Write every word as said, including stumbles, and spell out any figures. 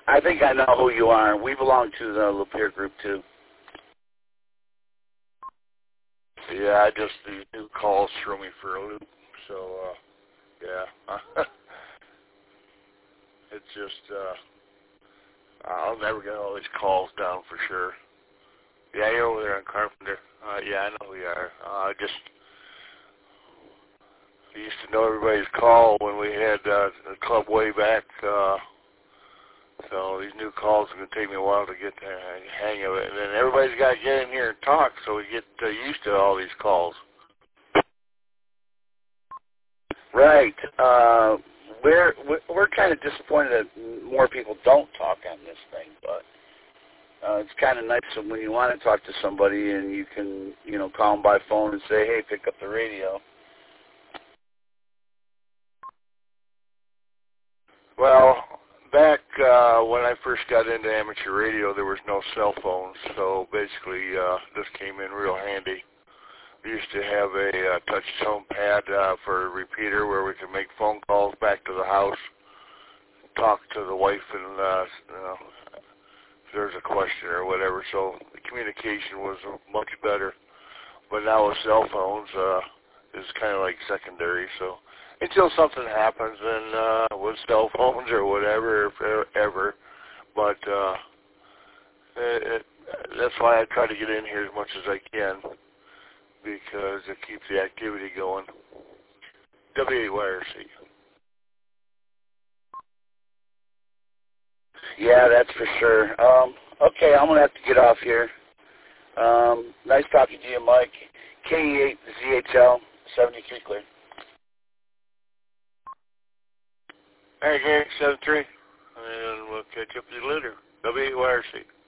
I think I know who you are. We belong to the Lapeer group, too. Yeah, I just, these new calls threw me for a loop. So, uh, yeah. It's just, uh, I'll never get all these calls down for sure. Yeah, you're over there on Carpenter. Uh, yeah, I know who you are. Uh, just, I used to know everybody's call when we had uh, the club way back. Uh, so these new calls are going to take me a while to get the hang of it. And then everybody's got to get in here and talk so we get uh, used to all these calls. Right. Uh, we're we're kind of disappointed that more people don't talk on this thing, but uh, it's kind of nice when you want to talk to somebody and you can, you know, call them by phone and say, hey, pick up the radio. Well, back uh, when I first got into amateur radio, there was no cell phones, so basically uh, this came in real handy. We used to have a uh, touch tone pad uh, for a repeater where we could make phone calls back to the house, talk to the wife, and uh, you know, if there's a question or whatever. So the communication was much better. But now with cell phones, uh, it's kind of like secondary. So until something happens, then uh, with cell phones or whatever, if ever. But uh, it, it, that's why I try to get in here as much as I can, because it keeps the activity going. W A Y R C. Yeah, that's for sure. Um, okay, I'm going to have to get off here. Um, nice talking to you, Mike. K E eight Z H L, seventy-three clear. All right, Gary, seven three. And we'll catch up with you later. W A Y R C.